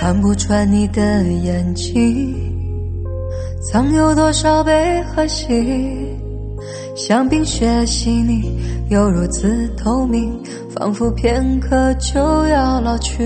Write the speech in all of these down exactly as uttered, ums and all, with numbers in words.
看不穿你的眼睛，藏有多少悲和喜，像冰雪细腻又如此透明，仿佛片刻就要老去。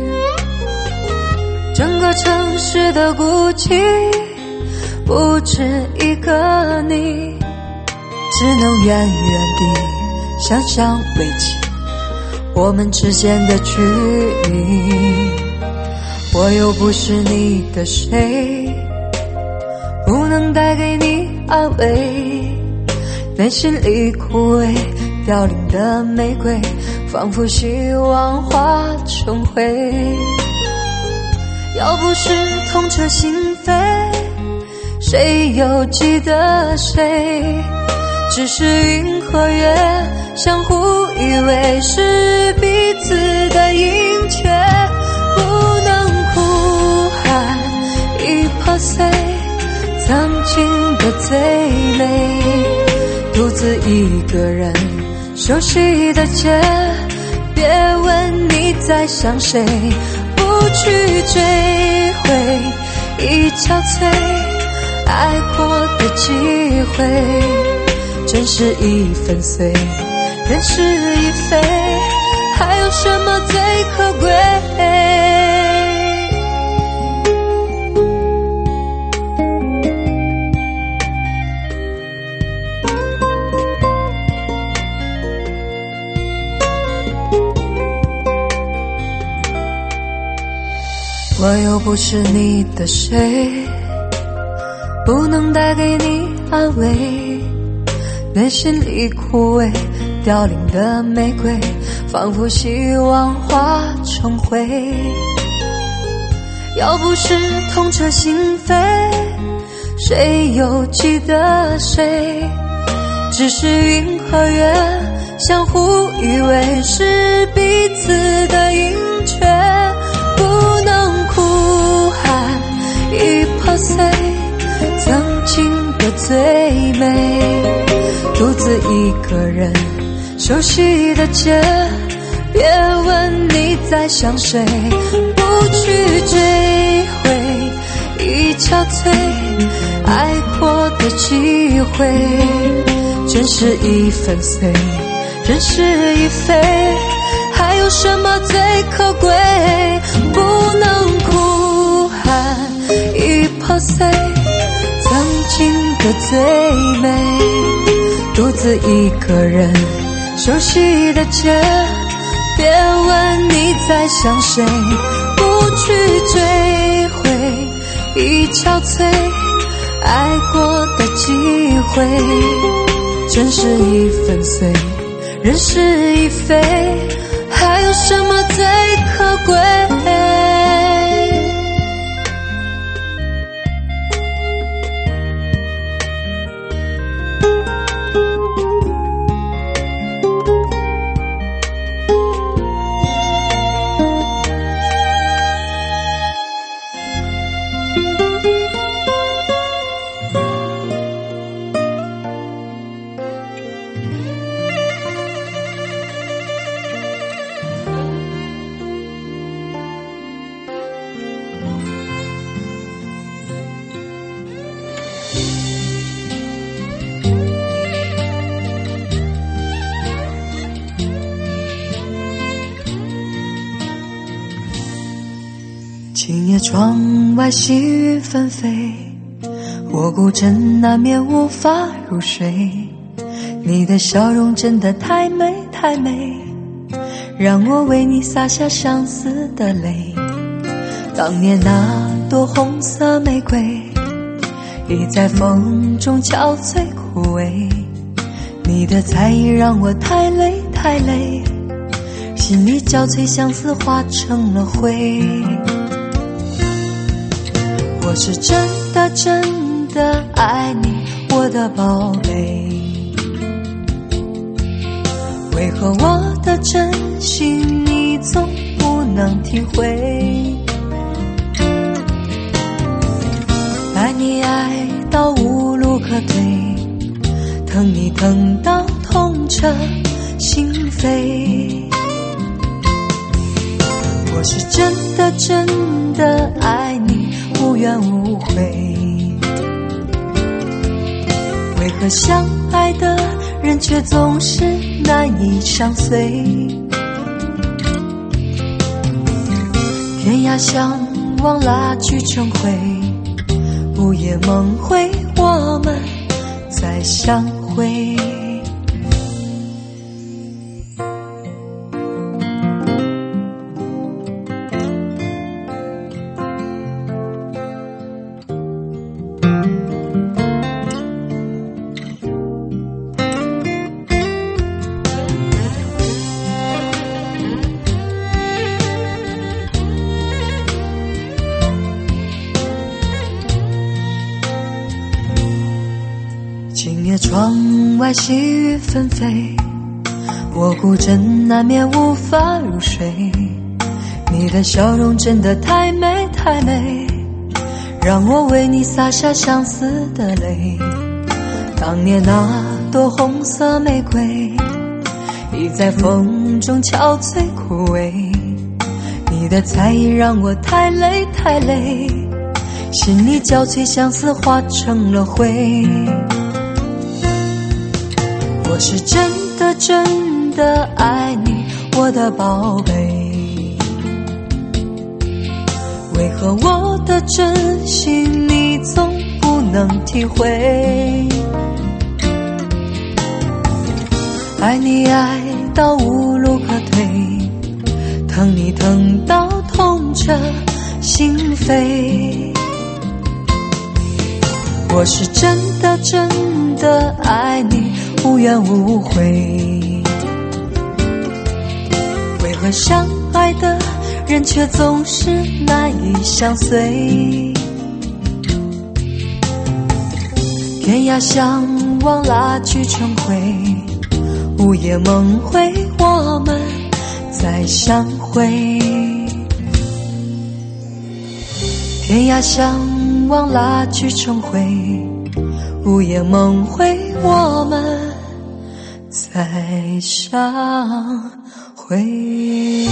整个城市的孤寂不止一个你，只能远远地想象维持我们之间的距离。我又不是你的谁，不能带给你安慰，内心里枯萎凋零的玫瑰，仿佛希望化成灰。要不是痛彻心扉，谁又记得谁？只是云和月相互依偎，是彼此的盈缺，不能哭喊已破碎曾经的最美。独自一个人熟悉的街，别问你在想谁，不去追回已憔悴爱过的机会，真是已粉碎，人事已非，还有什么最可贵？我又不是你的谁，不能带给你安慰，内心里枯萎凋零的玫瑰，仿佛希望化成灰。要不是痛彻心扉，谁又记得谁？只是云和月相互依偎，是彼此的盈缺，不能哭喊已破碎曾经的最美。独自一个人熟悉的街，别问你在想谁，不去追回已憔悴爱过的机会，真是已粉碎，人事已非，还有什么最可贵？不能哭喊已破碎曾经的最美。独自一个人熟悉的街，别问你在想谁，不去追回已憔悴爱过的机会，真是已粉碎，人事已非，还有什么最可贵？今夜窗外细雨纷飞，我孤枕难眠无法入睡，你的笑容真的太美太美，让我为你洒下相思的泪。当年那朵红色玫瑰已在风中憔悴枯萎，你的在意让我太累太累，心里交瘁相思化成了灰。我是真的真的爱你，我的宝贝，为何我的真心你总不能体会？爱你爱到无路可退，疼你疼到痛彻心扉。我我是真的真的爱你，无怨无悔。为何相爱的人却总是难以相随？天涯相望，蜡炬成灰，午夜梦回，我们再相会。今夜窗外细雨纷飞，我孤枕难眠无法入睡。你的笑容真的太美太美，让我为你洒下相思的泪。当年那朵红色玫瑰，已在风中憔悴枯萎。你的猜疑让我太累太累，心里交瘁相思化成了灰。我是真的真的爱你，我的宝贝，为何我的真心你总不能体会？爱你爱到无路可退，疼你疼到痛彻心扉。我是真的真的爱你，无怨无悔。为何相爱的人却总是难以相随？天涯相望，蜡炬成灰，午夜梦回，我们再相会。天涯相望，蜡炬成灰，午夜梦回，我们再相会。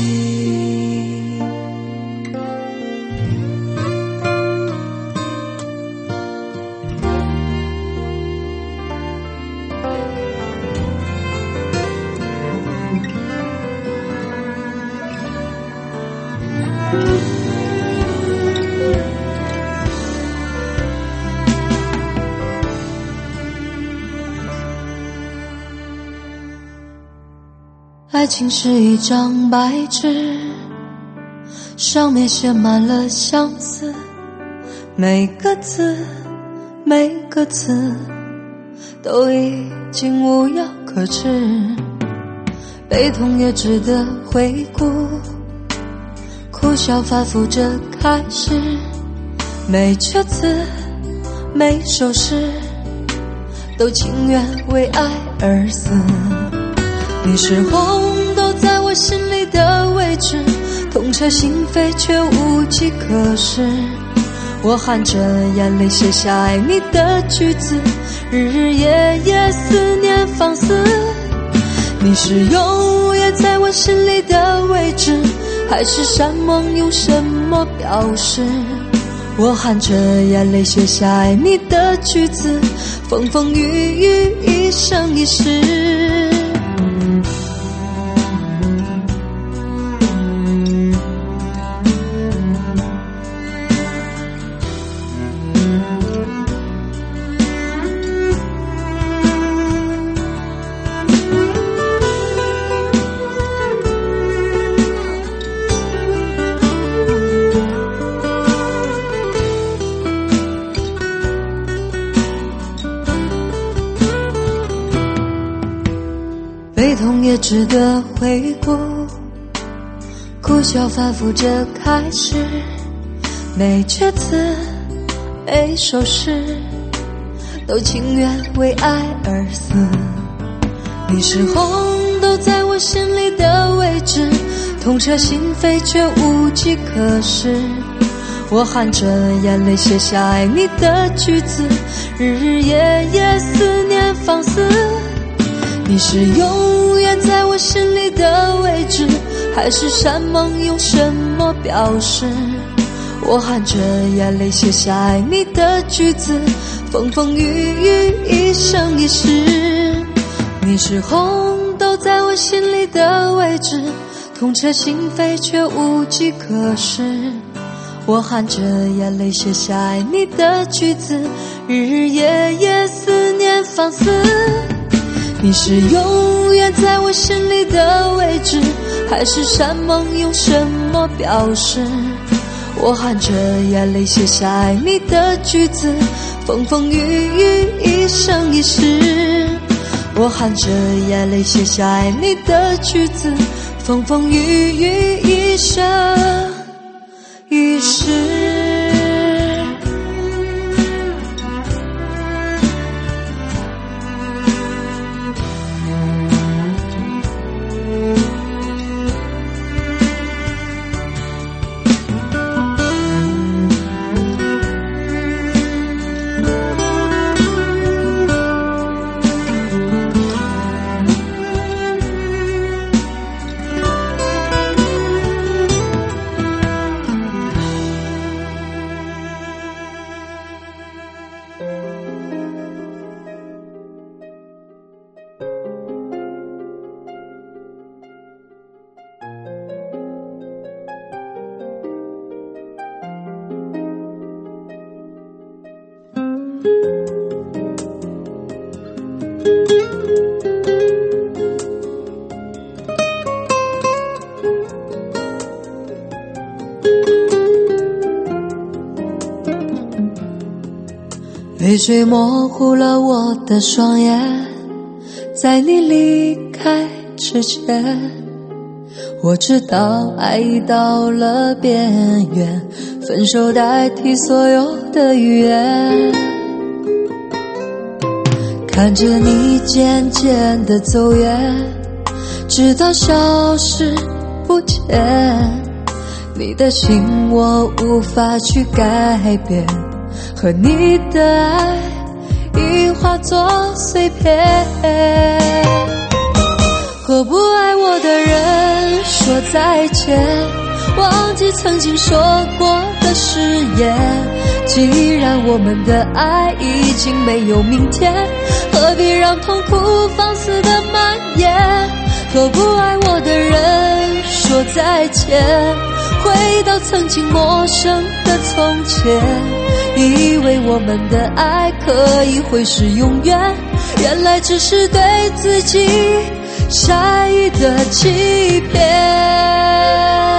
爱情是一张白纸，上面写满了相思，每个字每个字都已经无药可治，悲痛也值得回顾，哭笑反复着开始，每阙字每首诗都情愿为爱而死。你是红豆在我心里的位置，痛彻心扉却无计可施。我含着眼泪写下爱你的句子，日日夜夜思念放肆。你是永远在我心里的位置，海誓山盟用什么表示？我含着眼泪写下爱你的句子，风风雨雨一生一世。悲痛也值得回顾，哭笑反复着开始，每阙词每首诗都情愿为爱而死。你是红豆在我心里的位置，痛彻心扉却无计可施。我含着眼泪写下爱你的句子，日日夜夜思念放肆。你是永远在我心里的位置， 还是山盟用什么表示？我含着眼泪写下爱你的句子，风风雨雨一生一世。你是红豆在我心里的位置，痛彻心扉却无计可施。我含着眼泪写下爱你的句子，日日夜夜思念放肆。你是永远在我心里的位置，还是山盟用什么表示？我含着眼泪写下爱你的句子，风风雨雨一生一世。我含着眼泪写下爱你的句子，风风雨雨一生一世。泪水模糊了我的双眼，在你离开之前，我知道爱已到了边缘，分手代替所有的语言。看着你渐渐地走远，直到消失不见，你的心我无法去改变，和你的爱已化作碎片。和不爱我的人说再见，忘记曾经说过的誓言。既然我们的爱已经没有明天，何必让痛苦放肆的蔓延？和不爱我的人说再见，回到曾经陌生的从前，以为我们的爱可以会是永远，原来只是对自己善意的欺骗。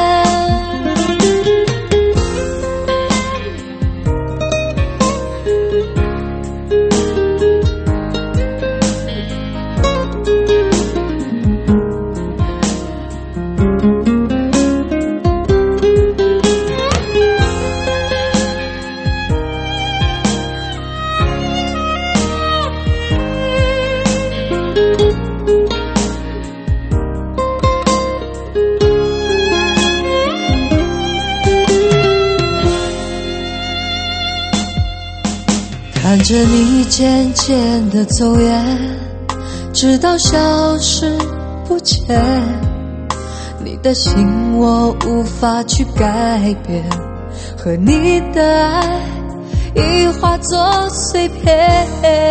看着你渐渐地走远，直到消失不见，你的心我无法去改变，和你的爱已化作碎片。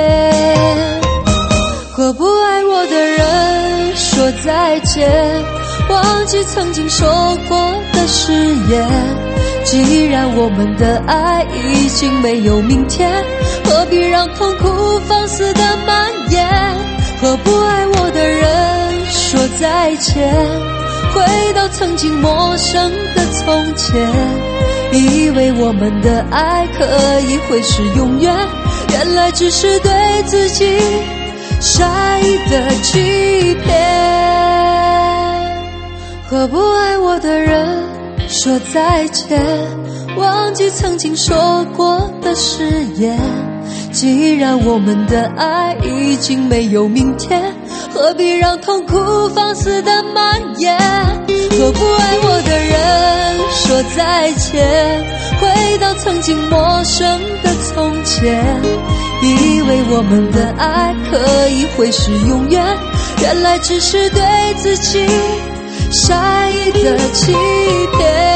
和不爱我的人说再见，忘记曾经说过的誓言。既然我们的爱已经没有明天，何必让痛苦放肆的蔓延？和不爱我的人说再见，回到曾经陌生的从前，以为我们的爱可以会是永远，原来只是对自己善意的欺骗。和不爱我的人说再见，忘记曾经说过的誓言。既然我们的爱已经没有明天，何必让痛苦放肆的蔓延？和不爱我的人说再见，回到曾经陌生的从前，以为我们的爱可以会是永远，原来只是对自己善意的欺骗。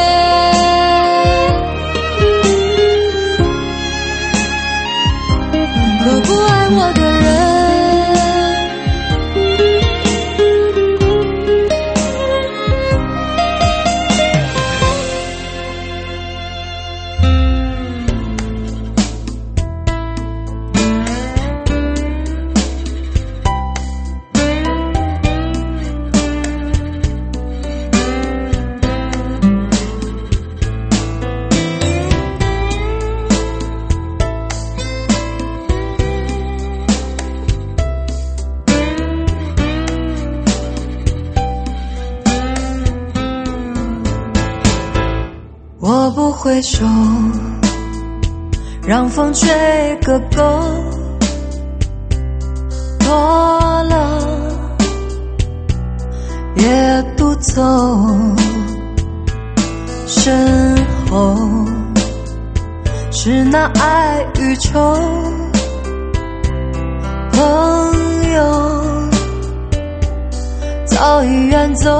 可不爱我的人，我不回首，让风吹个够，多了也不走，身后是那爱与愁，朋友早已远走，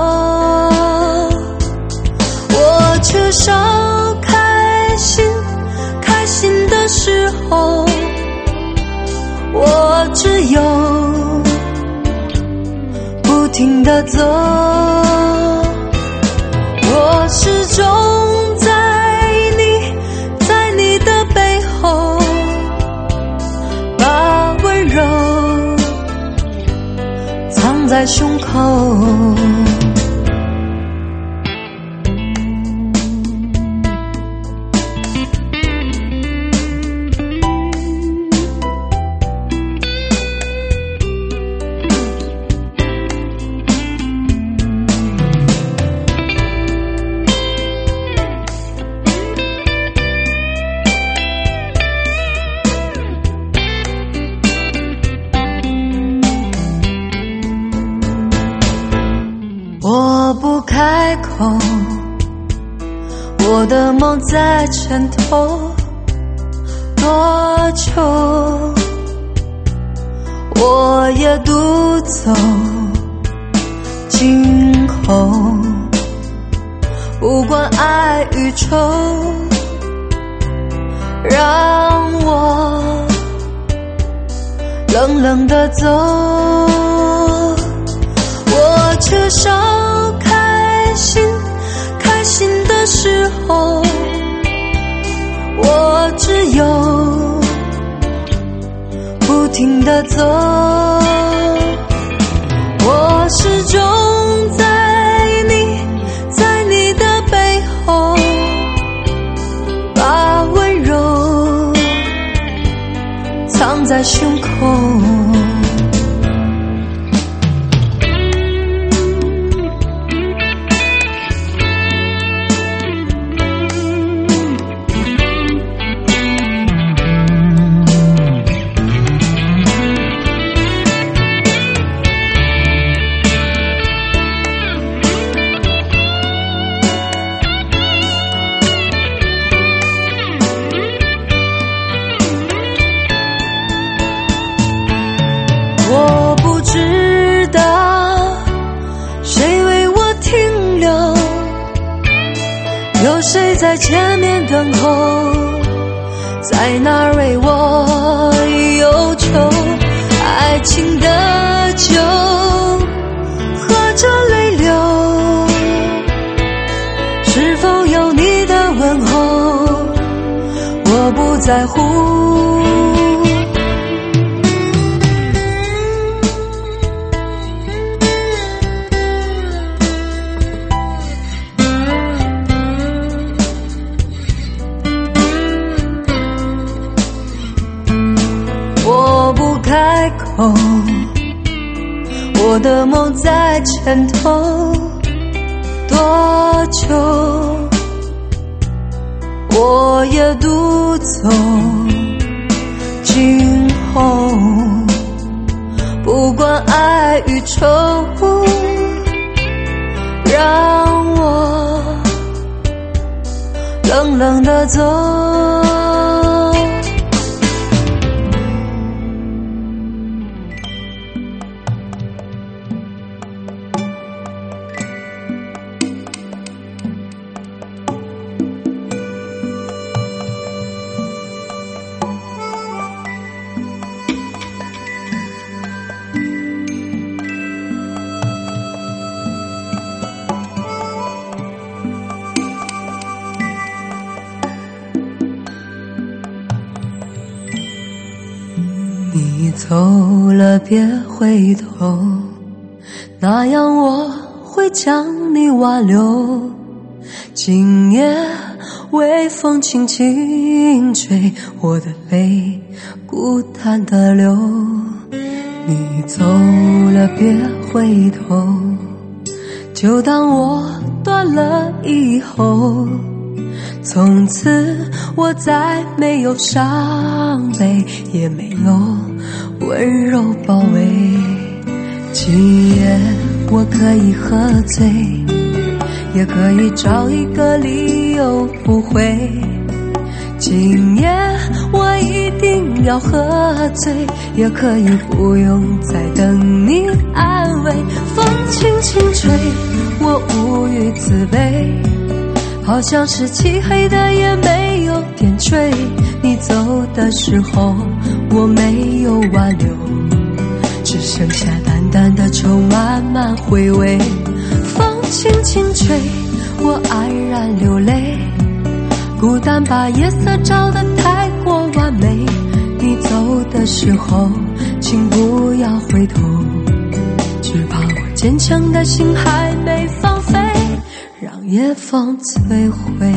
我缺少开心，开心的时候，我只有不停地走，我始终在你，在你的背后，把温柔藏在胸口。我不开口，我的梦在沉透，多久我也独走，今后不管爱与愁，让我冷冷地走，我缺少开心，开心的时候，我只有不停地走，我始终在你，在你的背后，把温柔藏在胸口。我不知道谁为我停留，有谁在前面等候，在那儿为我忧愁，爱情的酒喝着泪流，是否有你的问候，我不在乎。我不开口，我的梦在沉透，多久我也独走，今后不管爱与愁，让我冷冷地走。 走了别回头，那样我会将你挽留。今夜微风轻轻吹，我的泪孤单的流。你走了别回头，就当我断了以后，从此我再没有伤悲，也没有温柔包围。今夜我可以喝醉，也可以找一个理由不回。今夜我一定要喝醉，也可以不用再等你安慰。风轻轻吹，我无语自卑，好像是漆黑的夜没有点缀。你走的时候我没有挽留，只剩下淡淡的愁慢慢回味。风轻轻吹，我黯然流泪，孤单把夜色照得太过完美。你走的时候请不要回头，只怕我坚强的心还没放飞，让夜风摧毁。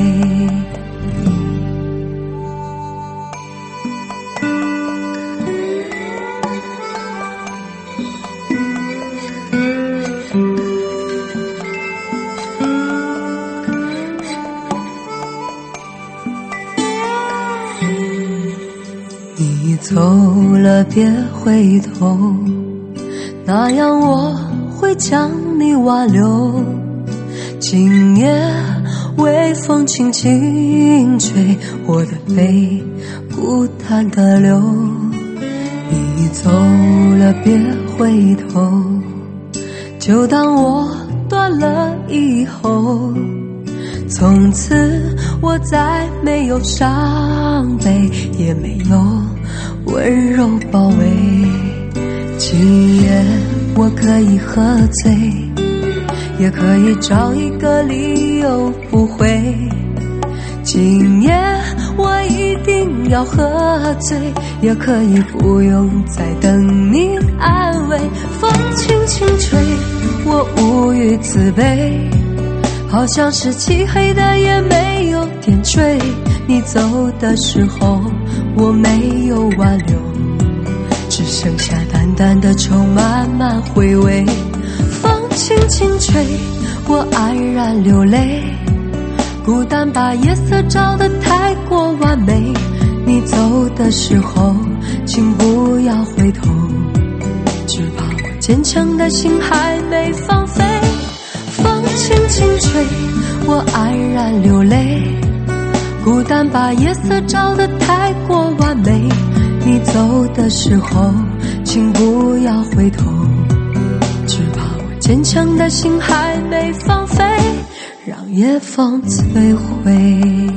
你走了别回头，那样我会将你挽留。今夜微风轻轻吹，我的泪孤单的流。你走了别回头，就当我断了以后，从此我再没有伤悲，也没有温柔包围。今夜我可以喝醉，也可以找一个理由不回。今夜我一定要喝醉，也可以不用再等你安慰。风轻轻吹，我无语自卑，好像是漆黑的夜没有点缀。你走的时候我没有挽留，只剩下淡淡的愁慢慢回味。风轻轻吹，我黯然流泪，孤单把夜色照得太过完美。你走的时候请不要回头，只怕我坚强的心还没放飞。风轻轻吹，我黯然流泪，孤单把夜色照得太过完美。你走的时候请不要回头，只怕我坚强的心还没放飞，让夜风摧毁。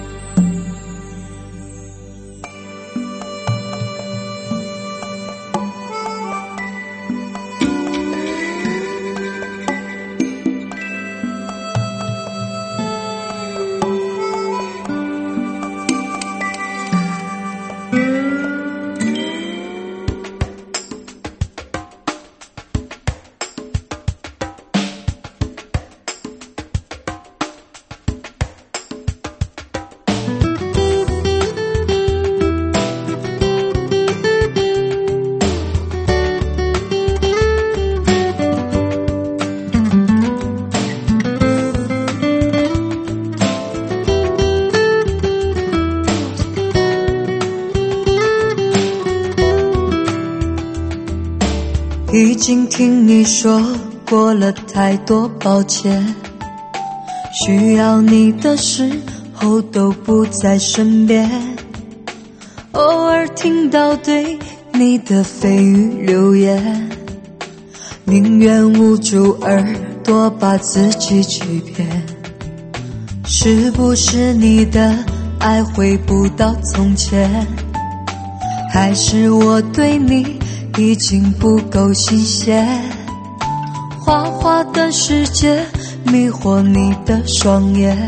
已经听你说过了太多抱歉，需要你的时候都不在身边，偶尔听到对你的蜚语流言，宁愿捂住耳朵把自己欺骗。是不是你的爱回不到从前，还是我对你已经不够新鲜？花花的世界迷惑你的双眼，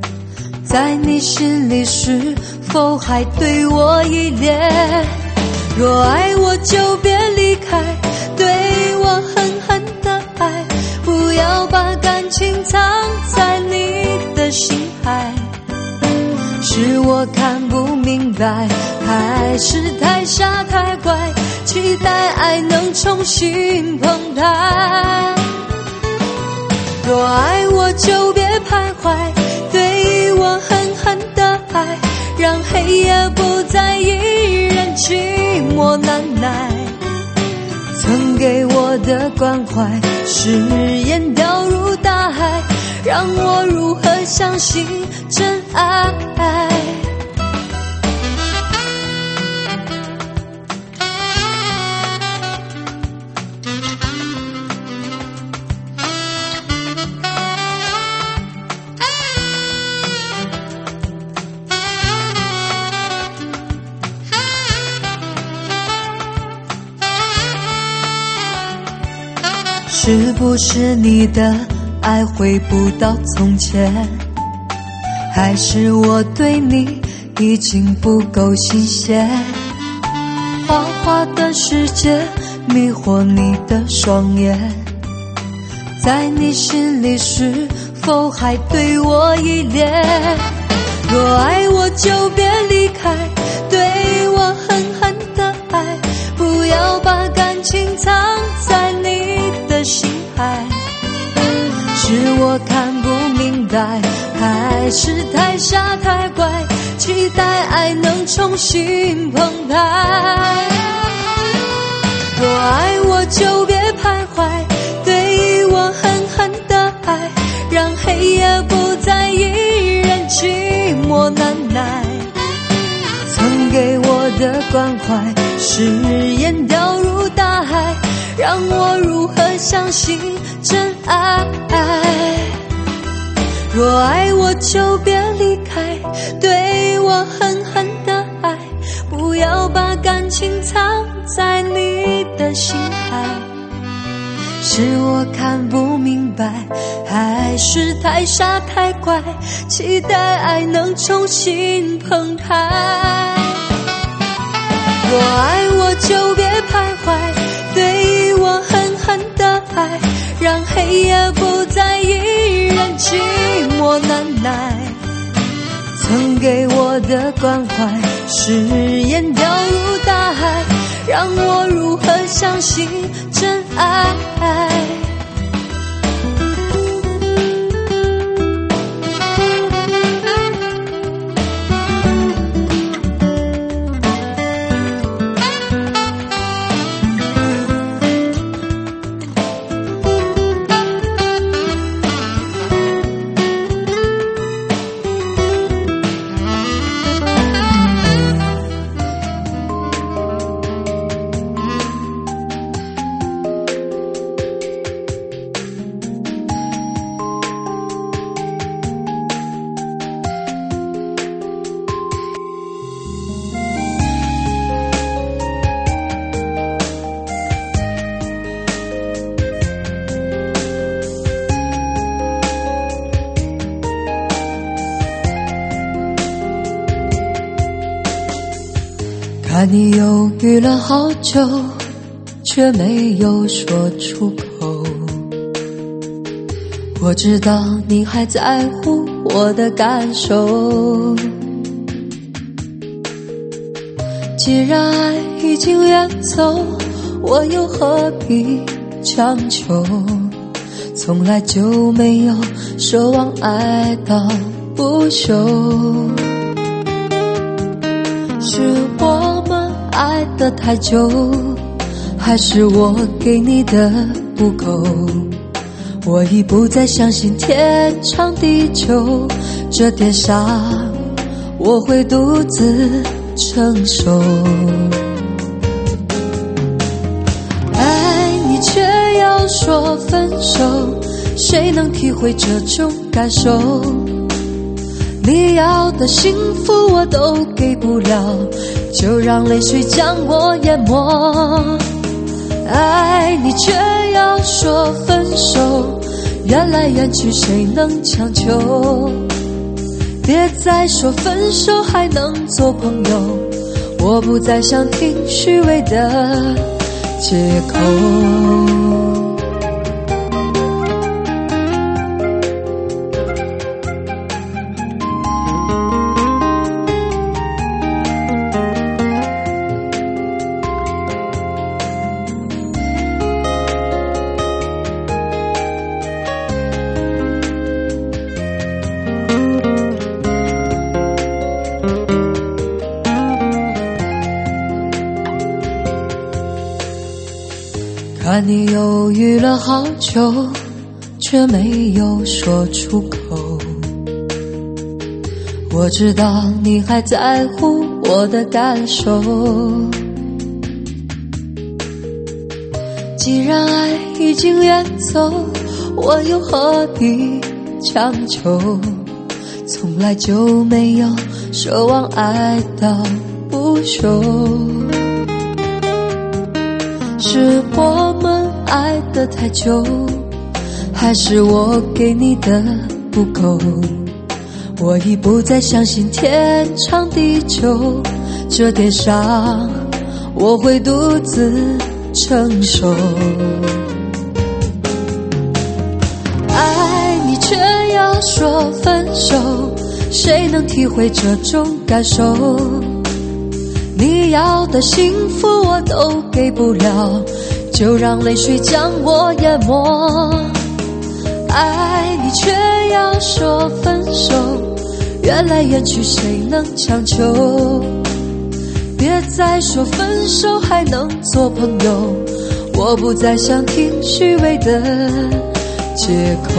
在你心里是否还对我依恋？ 若爱我就别离开，对我狠狠的爱，不要把感情藏在你的心海。是我看不明白，还是太傻太乖，期待爱能重新澎湃。若爱我就别徘徊，对我狠狠的爱，让黑夜不再一人寂寞难耐。曾给我的关怀，誓言掉入大海，让我如何相信真爱？是不是你的爱回不到从前，还是我对你已经不够新鲜？花花的世界迷惑你的双眼，在你心里是否还对我依恋？若爱我就别离开，对我狠狠的爱，不要把感情藏在你的心海。是我看不明白，还是太傻太乖，期待爱能重新澎湃。若爱我就别徘徊，对我狠狠的爱，让黑夜不再一人寂寞难耐。曾给我的关怀，誓言掉入大海，让我如何相信真爱？若爱我就别离开，对我狠狠的爱，不要把感情藏在你的心海。是我看不明白，还是太傻太乖，期待爱能重新澎湃。若爱我就别徘徊，对我狠狠的爱，让黑夜不再一人寂寞难耐。曾给我的关怀，誓言掉入大海，让我如何相信真爱？看你犹豫了好久，却没有说出口。我知道你还在乎我的感受，既然爱已经远走，我又何必强求？从来就没有奢望爱到不朽。是我们爱得太久，还是我给你的不够？我已不再相信天长地久，这点伤我会独自承受。爱你却要说分手，谁能体会这种感受？你要的幸福我都给不了，就让泪水将我淹没。爱你却要说分手，缘来缘去谁能强求？别再说分手还能做朋友， 我不再想听虚伪的借口。看你犹豫了好久，却没有说出口。我知道你还在乎我的感受，既然爱已经远走，我又何必强求？从来就没有奢望爱到不朽，是我们爱得太久，还是我给你的不够？我已不再相信天长地久，这点伤我会独自承受。爱你却要说分手，谁能体会这种感受？你要的幸福我都给不了，就让泪水将我淹没。爱你却要说分手，缘来缘去谁能强求？别再说分手还能做朋友，我不再想听虚伪的借口。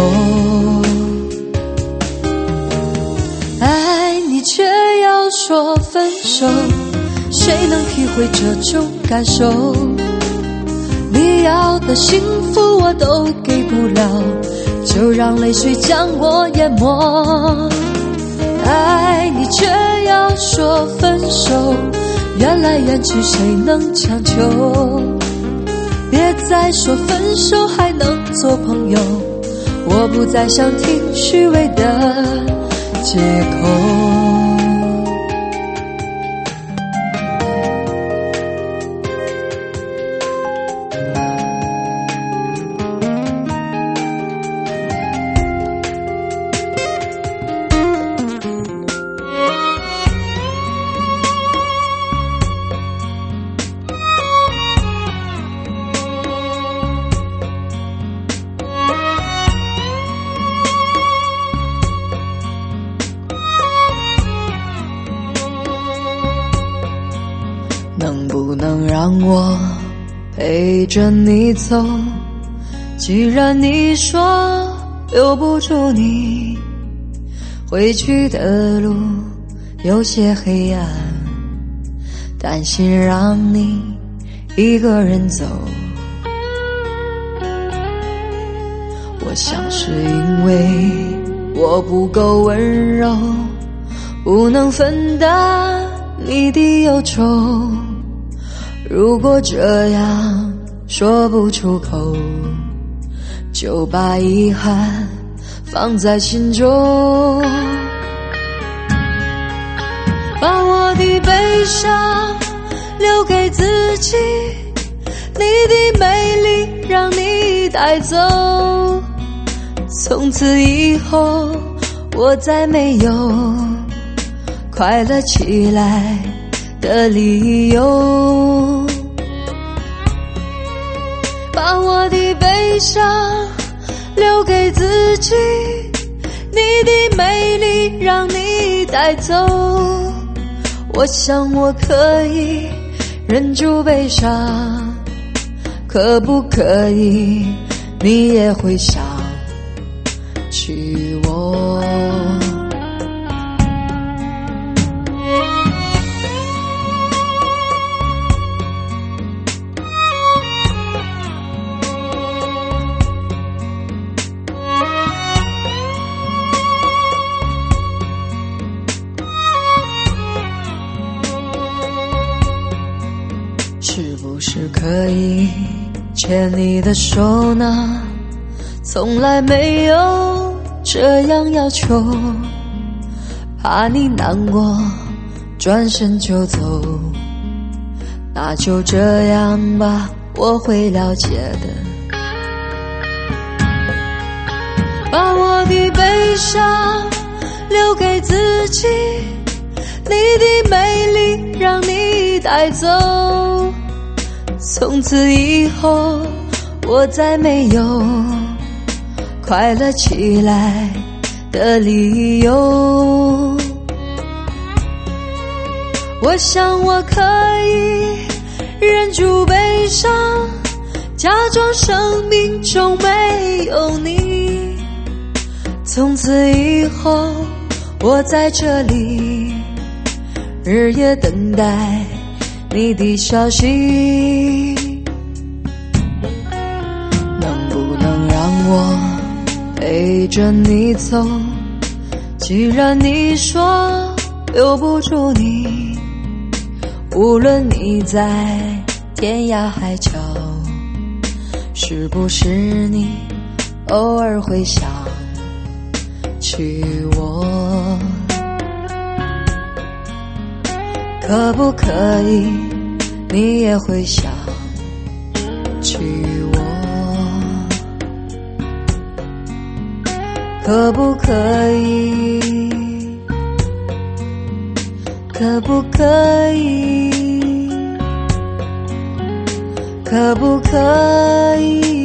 爱你却要说分手，谁能体会这种感受？你要的幸福我都给不了，就让泪水将我淹没。爱你却要说分手，缘来缘去谁能强求？别再说分手还能做朋友，我不再想听虚伪的借口。能不能让我陪着你走？既然你说留不住你，回去的路有些黑暗，担心让你一个人走。我想是因为我不够温柔，不能分担你的忧愁。如果这样说不出口，就把遗憾放在心中。把我的悲伤留给自己，你的美丽让你带走。从此以后我再没有快乐起来的理由。把我的悲伤留给自己，你的美丽让你带走。我想我可以忍住悲伤，可不可以你也会想起我？是不是可以牵你的手呢？从来没有这样要求，怕你难过转身就走， 那就这样吧，我会了解的。 把我的悲伤留给自己，你的美丽让你带走。 从此以后，我再没有快乐起来的理由。 我想我可以忍住悲伤，假装生命中没有你。 从此以后，我在这里日夜等待你的消息。能不能让我陪着你走？既然你说留不住你，无论你在天涯海角，是不是你偶尔会想起我？可不可以你也会想起我？可不可以？可不可以？可不可以？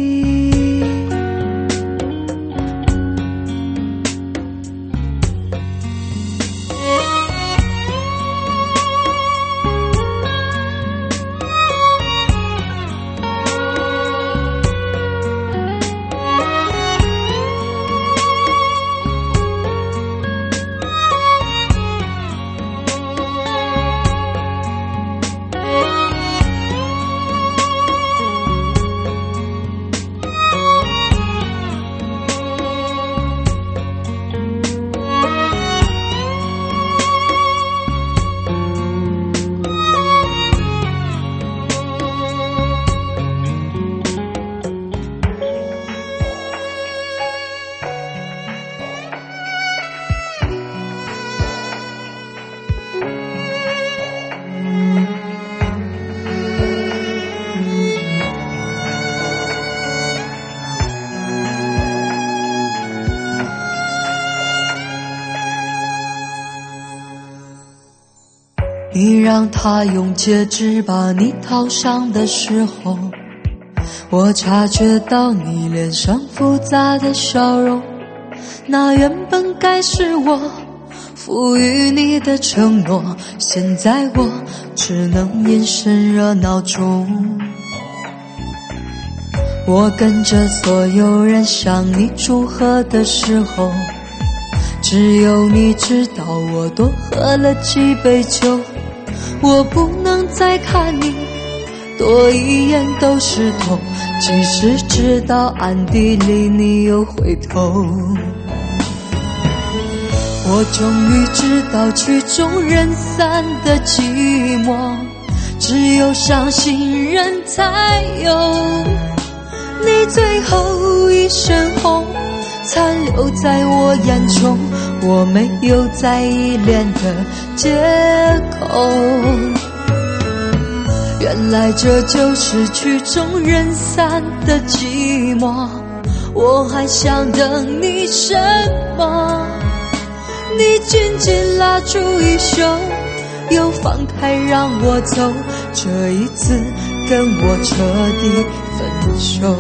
你让他用戒指把你套上的时候，我察觉到你脸上复杂的笑容。那原本该是我赋予你的承诺，现在我只能隐身热闹中。我跟着所有人向你祝贺的时候，只有你知道我多喝了几杯酒。我不能再看你多一眼都是痛，即使知道暗地里你又回头。我终于知道曲终人散的寂寞，只有伤心人才有。你最后一身红残留在我眼中，我没有再依恋的借口。原来这就是曲终人散的寂寞，我还想等你什么？你紧紧拉住衣袖，又放开让我走，这一次跟我彻底分手。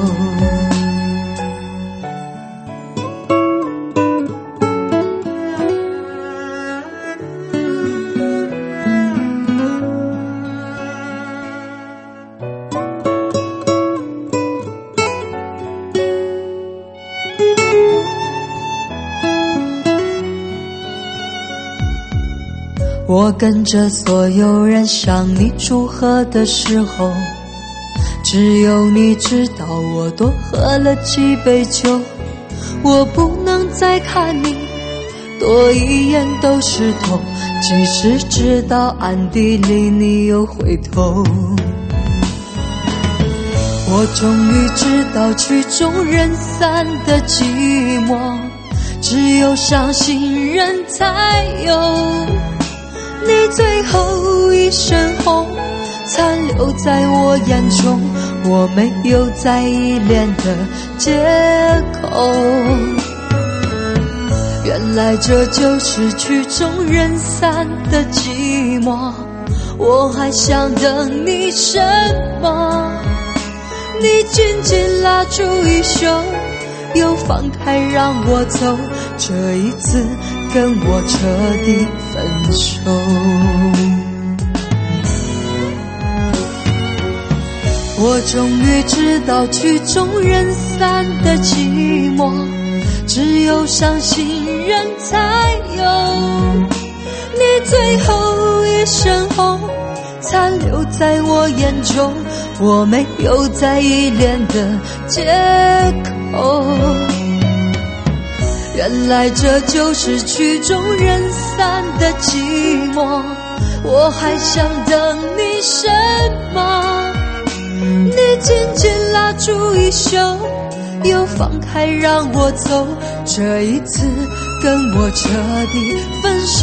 我跟着所有人向你祝贺的时候，只有你知道我多喝了几杯酒。我不能再看你多一眼都是痛，即使知道暗地里你又回头。我终于知道曲终人散的寂寞，只有伤心人才有。你最后一身红残留在我眼中，我没有再依恋的借口。原来这就是曲终人散的寂寞，我还想等你什么？你紧紧拉住衣袖，又放开让我走，这一次跟我彻底分手。我终于知道曲终人散的寂寞，只有伤心人才有。你最后一身红，残留在我眼中，我没有再依恋的借口。原来这就是曲终人散的寂寞，我还想等你什么？你紧紧拉住衣袖，又放开让我走，这一次跟我彻底分手。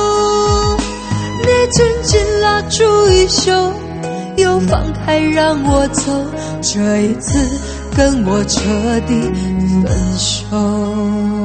你紧紧拉住衣袖，又放开让我走，这一次跟我彻底分手。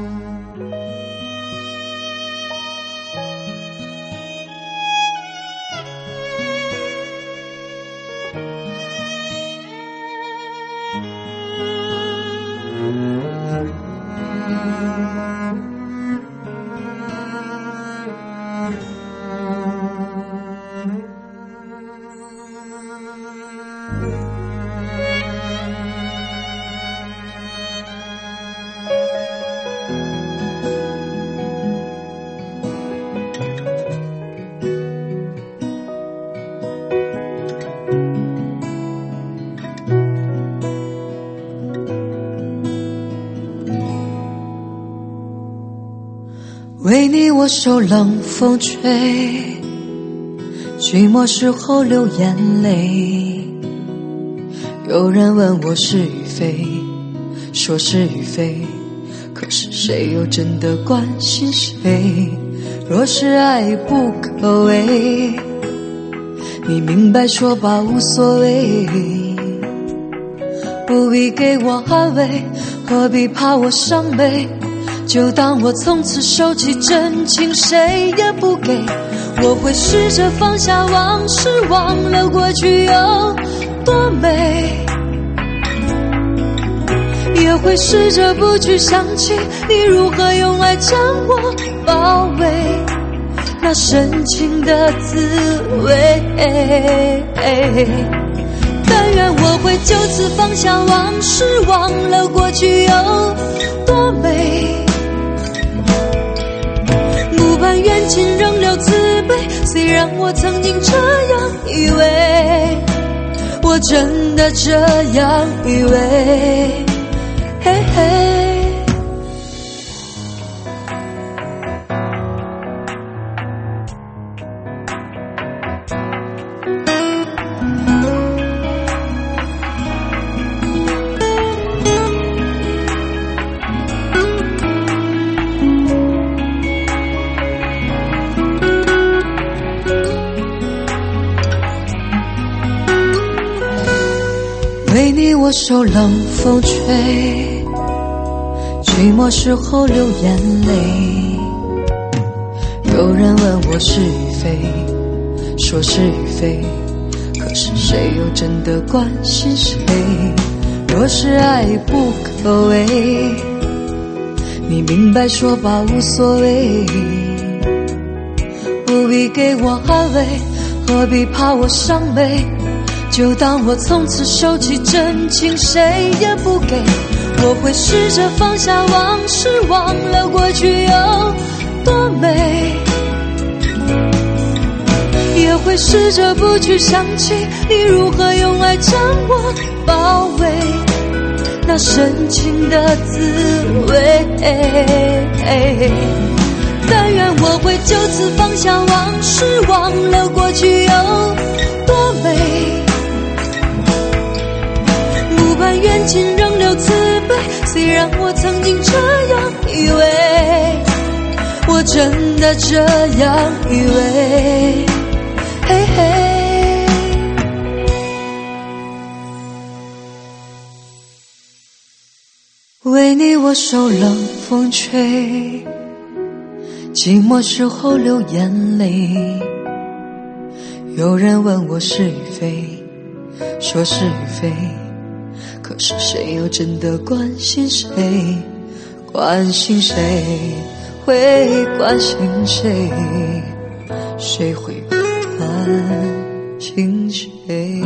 为你我受冷风吹，寂寞时候流眼泪。有人问我是与非，说是与非，可是谁又真的关心谁？若是爱不可为，你明白说吧无所谓，不必给我安慰，何必怕我伤悲？就当我从此收起真情，谁也不给。我会试着放下往事，忘了过去有多美，也会试着不去想起你如何用爱将我包围，那深情的滋味。但愿我会就此放下往事，忘了过去有多美，不盼缘尽仍留慈悲。虽然我曾经这样以为，我真的这样以为，嘿嘿。为你我受冷风吹，寂寞时候流眼泪。有人问我是与非，说是与非，可是谁又真的关心谁？若是爱不可为，你明白说吧无所谓，不必给我安慰，何必怕我伤悲？就当我从此收起真情，谁也不给。我会试着放下往事，忘了过去有多美，也会试着不去想起你如何用爱将我包围，那深情的滋味。但愿我会就此放下往事，忘了过去有多美，不盼缘尽仍留慈悲。虽然我曾经这样以为，我真的这样以为，嘿嘿。 为你我受冷风吹，寂寞时候流眼泪。有人问我是与非，说是与非，可是谁又真的关心谁？关心谁会关心谁？谁会关心谁？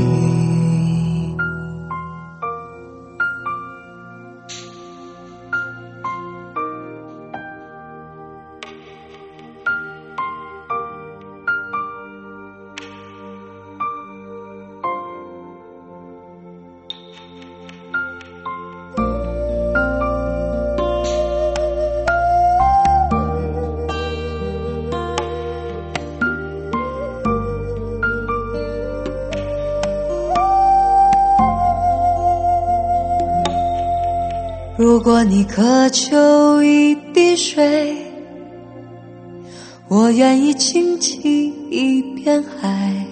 如果你渴求一滴水，我愿意倾起一片海。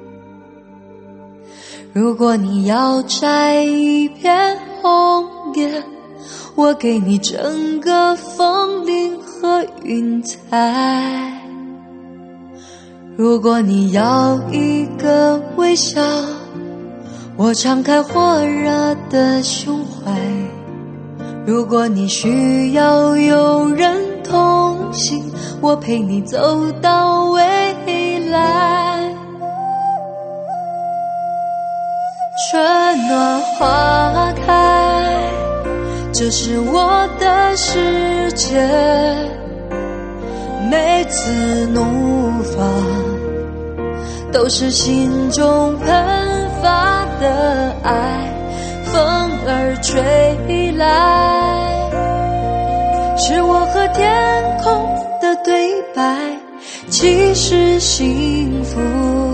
如果你要摘一片红叶，我给你整个枫林和云彩。如果你要一个微笑，我敞开火热的胸怀。如果你需要有人同行，我陪你走到未来。春暖花开，这是我的世界。每次怒发，都是心中喷发的爱。风儿吹来，是我和天空的对白。其实幸福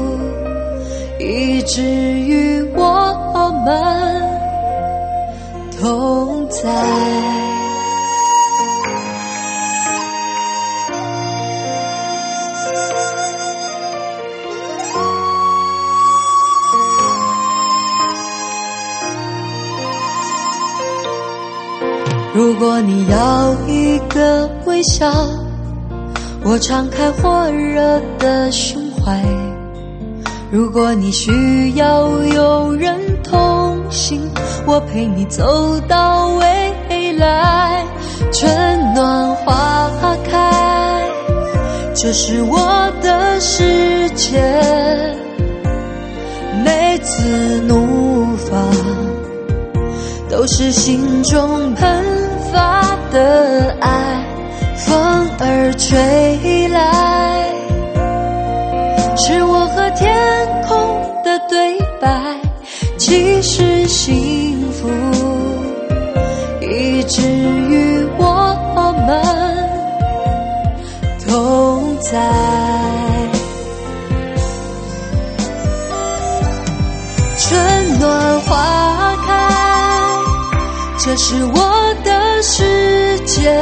一直与我们同在。如果你要一个微笑，我敞开火热的胸怀。如果你需要有人同行，我陪你走到未来。春暖花开，这是我的世界。每次怒发，都是心中喷发的爱。风儿吹来，是我和天空的对白。其实幸福一直与我们同在。春暖花开，这是我的世界。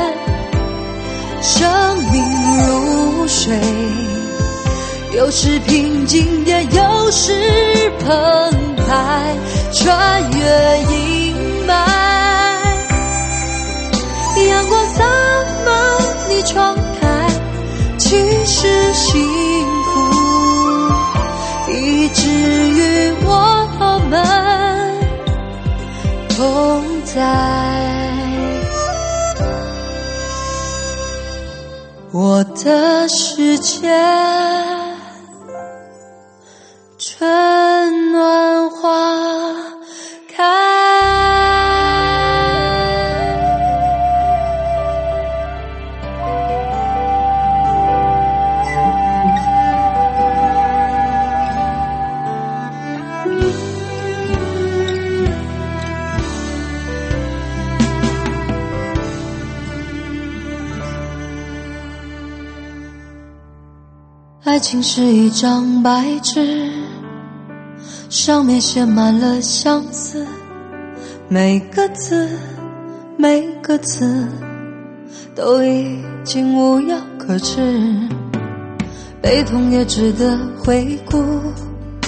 生命如水，有时平静也有时澎湃。穿越阴霾，阳光洒满你窗台。其实幸福一直与我们同在。我的世界，春暖花开。爱情是一张白纸，上面写满了相思，每个字每个字都已经无药可治。悲痛也值得回顾，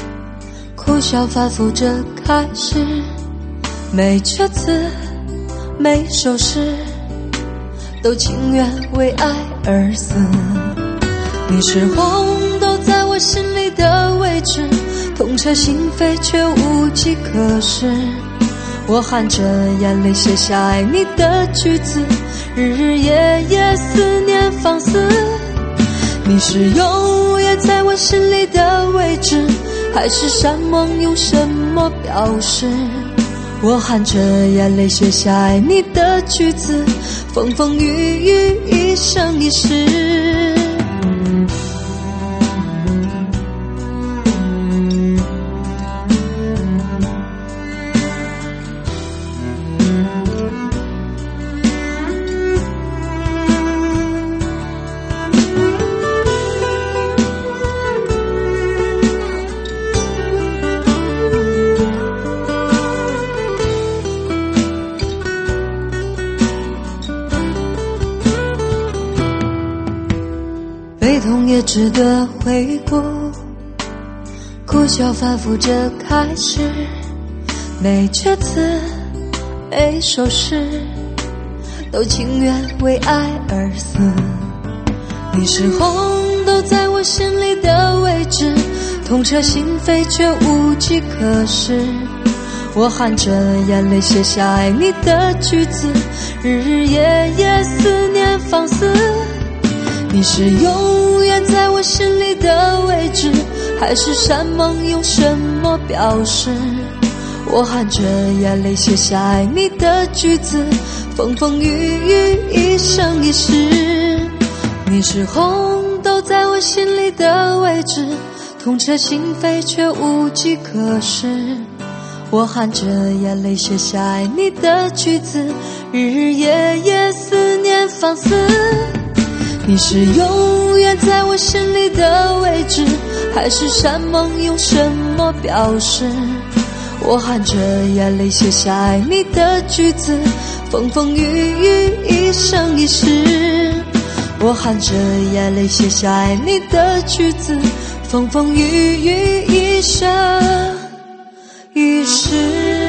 哭笑反复着开始。每阙字每首诗都情愿为爱而死。你是红豆在我心里的位置，痛彻心扉却无计可施。我含着眼泪写下爱你的句子，日日夜夜思念放肆。你是永远在我心里的位置，海誓山盟用什么表示？我含着眼泪写下爱你的句子，风风雨雨一生一世。悲痛也值得回顾，苦笑反复着开始，每阙词每首诗都情愿为爱而死。你是红豆在我心里的位置，痛彻心扉却无计可施。我含着眼泪写下爱你的句子，日日夜夜思念放肆。你是永远在我心里的位置，海誓山盟用什么表示？我含着眼泪写下爱你的句子，风风雨雨一生一世。你是红豆在我心里的位置，痛彻心扉却无计可施。我含着眼泪写下爱你的句子，日日夜夜思念放肆。你是永远在我心里的位置，海誓山盟用什么表示？我含着眼泪写下爱你的句子，风风雨雨一生一世。我含着眼泪写下爱你的句子，风风雨雨一生一世。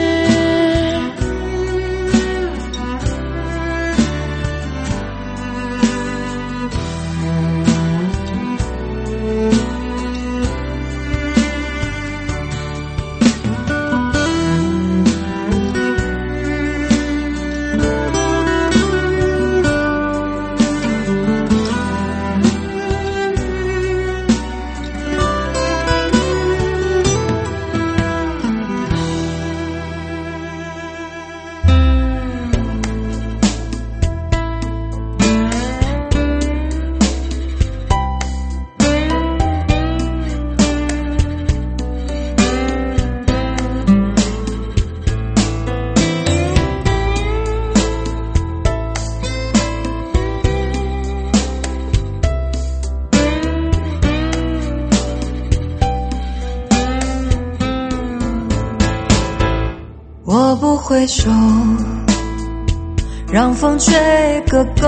我不回首，让风吹个够，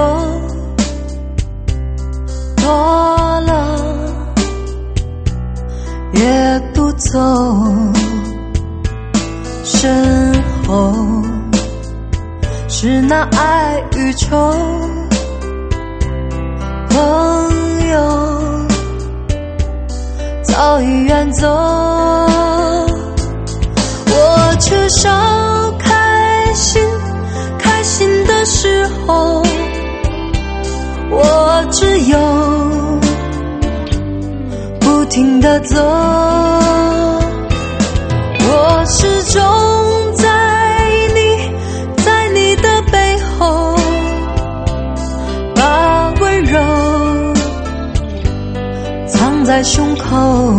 多了也不走，身后是那爱与愁，朋友早已远走。我缺少开心，开心的时候，我只有不停地走。我始终在你，在你的背后，把温柔藏在胸口。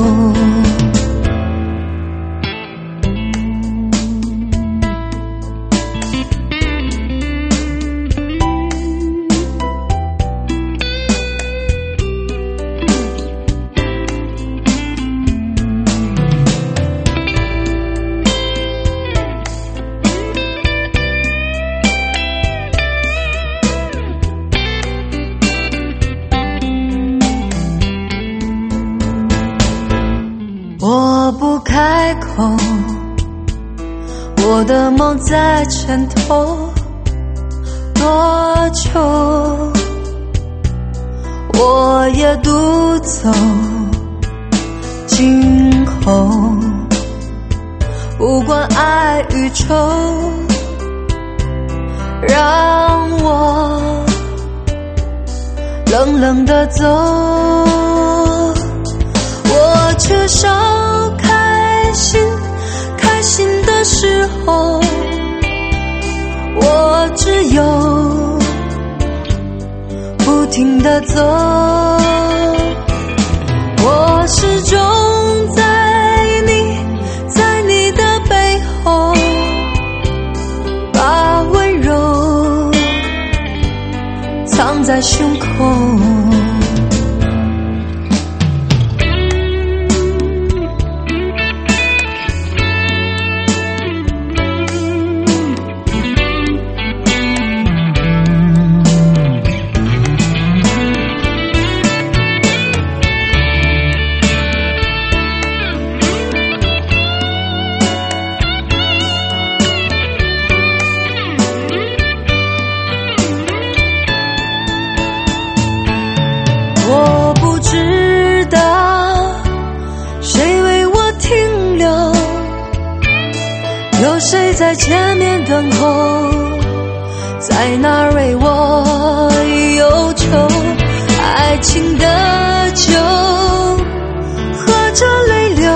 我不开口，我的梦在沉透， 多久，我也独走。今后不管爱与愁，让我冷冷地走。我缺少开心，开心的时候，我只有不停地走。我始终在你，在你的背后，把温柔藏在胸口。我不知道谁为我停留，有谁在前面等候，在那儿为我忧愁。爱情的酒喝着泪流，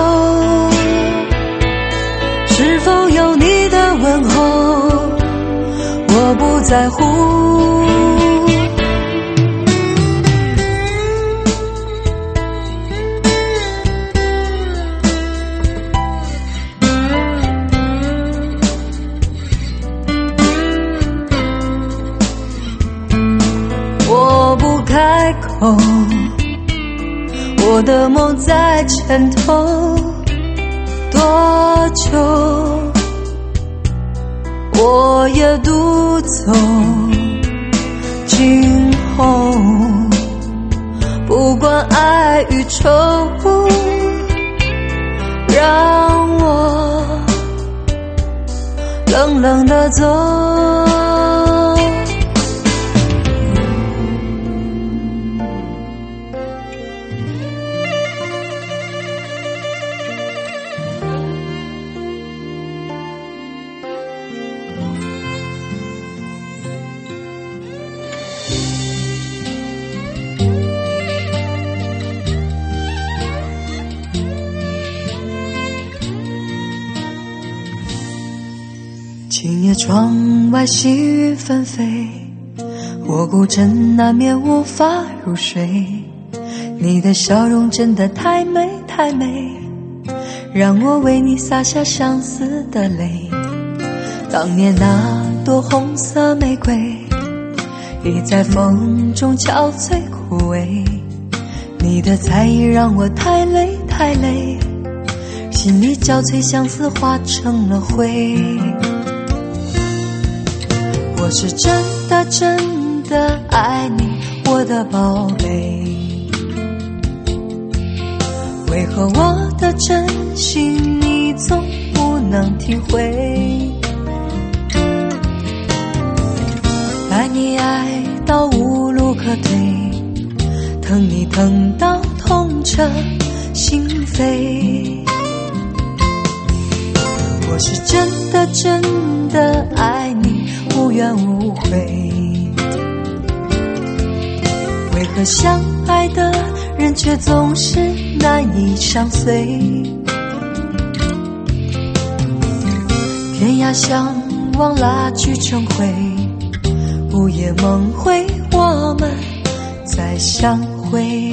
是否有你的问候，我不在乎。我不开口，我的梦在前头。多久，我也独走。今后不管爱与愁，让我冷冷地走。今夜窗外细雨纷飞，我孤枕难眠无法入睡。你的笑容真的太美太美，让我为你洒下相思的泪。当年那朵红色玫瑰，已在风中憔悴枯萎。你的在意让我太累太累，心里交瘁相思化成了灰。我是真的真的爱你，我的宝贝，为何我的真心你总不能体会？爱你爱到无路可退，疼你疼到痛彻心扉。我是真的真的爱你，无怨无悔，为何相爱的人却总是难以相随？天涯相望拉锯成灰，午夜梦回我们再相会。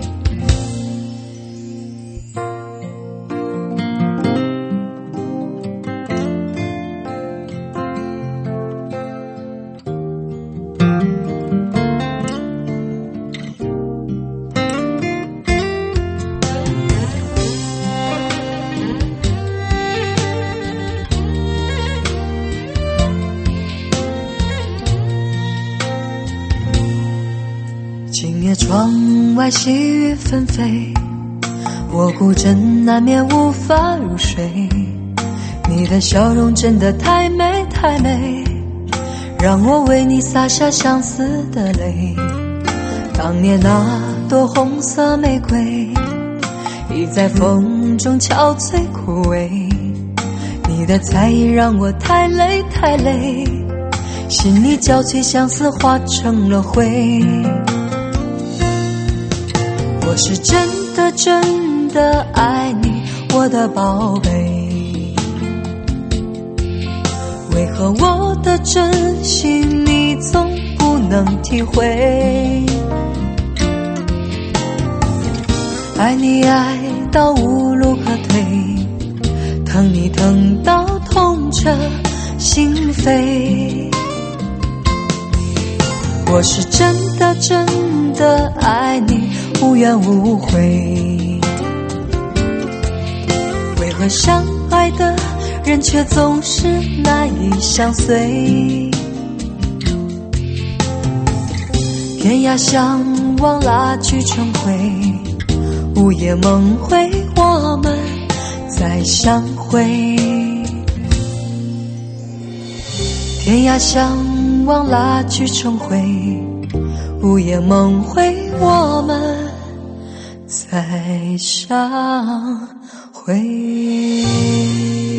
今夜窗外细雨纷飞，我孤枕难眠无法入睡。你的笑容真的太美太美， 让我为你洒下相思的泪。当年那朵红色玫瑰已在风中憔悴枯萎，你的猜疑让我太累太累，心里交瘁相思化成了灰。我是真的真的爱你，我的宝贝，为何我的真心你总不能体会？爱你爱到无路可退，疼你疼到痛彻心扉。我是真的真的爱你，无怨无悔，为何相爱的人却总是难以相随？天涯相望拉锯成灰，午夜梦回我们再相会。天涯相望拉锯成灰，午夜梦回我们再相会。